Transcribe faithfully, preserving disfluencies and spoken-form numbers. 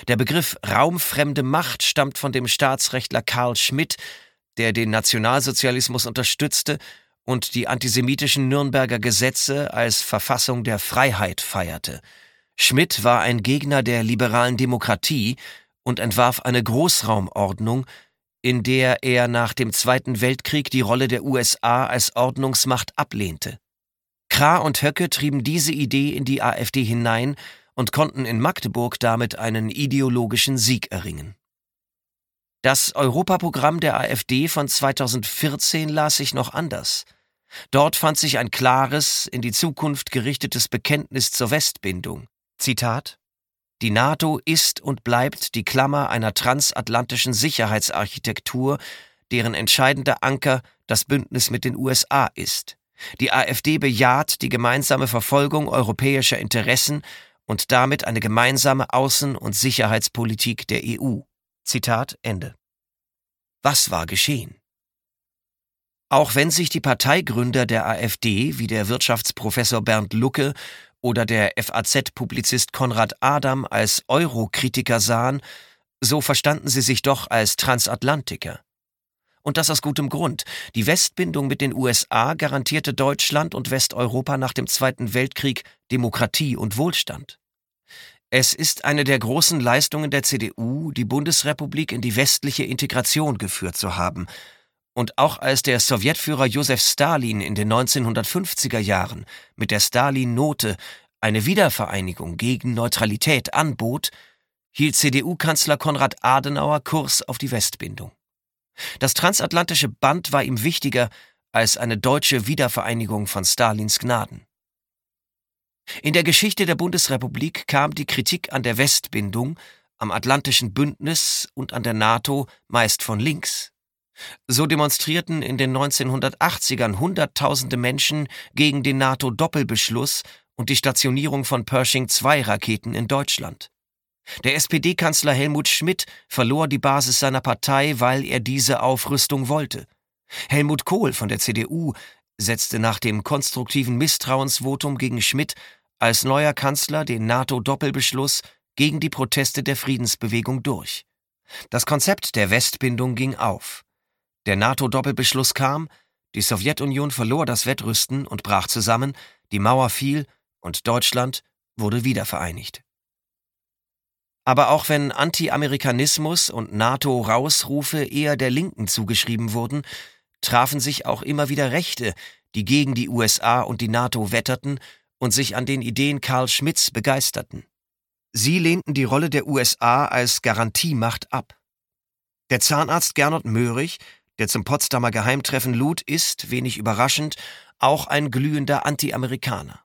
Der Begriff raumfremde Macht stammt von dem Staatsrechtler Carl Schmitt, der den Nationalsozialismus unterstützte und die antisemitischen Nürnberger Gesetze als Verfassung der Freiheit feierte. Schmitt war ein Gegner der liberalen Demokratie und entwarf eine Großraumordnung, in der er nach dem Zweiten Weltkrieg die Rolle der U S A als Ordnungsmacht ablehnte. Krah und Höcke trieben diese Idee in die AfD hinein und konnten in Magdeburg damit einen ideologischen Sieg erringen. Das Europaprogramm der AfD von zweitausendvierzehn las sich noch anders. Dort fand sich ein klares, in die Zukunft gerichtetes Bekenntnis zur Westbindung. Zitat: Die NATO ist und bleibt die Klammer einer transatlantischen Sicherheitsarchitektur, deren entscheidender Anker das Bündnis mit den U S A ist. Die AfD bejaht die gemeinsame Verfolgung europäischer Interessen und damit eine gemeinsame Außen- und Sicherheitspolitik der E U. Zitat Ende. Was war geschehen? Auch wenn sich die Parteigründer der AfD, wie der Wirtschaftsprofessor Bernd Lucke oder der F A Z-Publizist Konrad Adam, als Euro-Kritiker sahen, so verstanden sie sich doch als Transatlantiker. Und das aus gutem Grund. Die Westbindung mit den U S A garantierte Deutschland und Westeuropa nach dem Zweiten Weltkrieg Demokratie und Wohlstand. Es ist eine der großen Leistungen der C D U, die Bundesrepublik in die westliche Integration geführt zu haben. Und auch als der Sowjetführer Josef Stalin in den neunzehnhundertfünfziger Jahren mit der Stalin-Note eine Wiedervereinigung gegen Neutralität anbot, hielt C D U-Kanzler Konrad Adenauer Kurs auf die Westbindung. Das transatlantische Band war ihm wichtiger als eine deutsche Wiedervereinigung von Stalins Gnaden. In der Geschichte der Bundesrepublik kam die Kritik an der Westbindung, am Atlantischen Bündnis und an der NATO meist von links. So demonstrierten in den neunzehnhundertachtzigern Hunderttausende Menschen gegen den NATO-Doppelbeschluss und die Stationierung von Pershing zwei Raketen in Deutschland. Der S P D-Kanzler Helmut Schmidt verlor die Basis seiner Partei, weil er diese Aufrüstung wollte. Helmut Kohl von der C D U setzte nach dem konstruktiven Misstrauensvotum gegen Schmidt als neuer Kanzler den NATO-Doppelbeschluss gegen die Proteste der Friedensbewegung durch. Das Konzept der Westbindung ging auf. Der NATO-Doppelbeschluss kam, die Sowjetunion verlor das Wettrüsten und brach zusammen, die Mauer fiel und Deutschland wurde wiedervereinigt. Aber auch wenn Anti-Amerikanismus und NATO-Rausrufe eher der Linken zugeschrieben wurden, trafen sich auch immer wieder Rechte, die gegen die U S A und die NATO wetterten und sich an den Ideen Carl Schmitts begeisterten. Sie lehnten die Rolle der U S A als Garantiemacht ab. Der Zahnarzt Gernot Möhrig, der zum Potsdamer Geheimtreffen lud, ist, wenig überraschend, auch ein glühender Anti-Amerikaner.